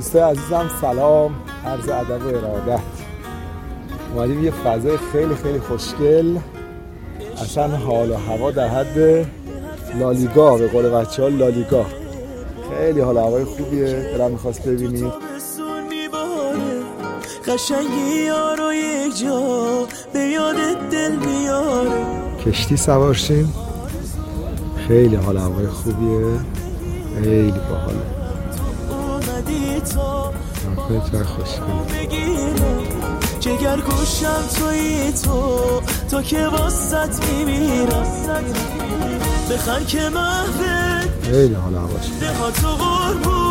دوستای عزیزم سلام، عرض ادب و ارادت. اومدیم یه فضای خیلی خیلی خوشگل، اصلا حال و هوا در حد لالیگا، به قول بچه‌ها لالیگا. خیلی حال و هوای خوبیه، دلم می‌خواست ببینید. قشنگی یارو یک جا به یادت دل میاره. کشتی سوار شیم، خیلی حال و هوای خوبیه، خیلی باحاله. اومدی تا خیلی خوشگله. جگر گوشم توی تو که واسط میمیرم. بخند که محبت خیلی حال و هواش ده ها تو قربون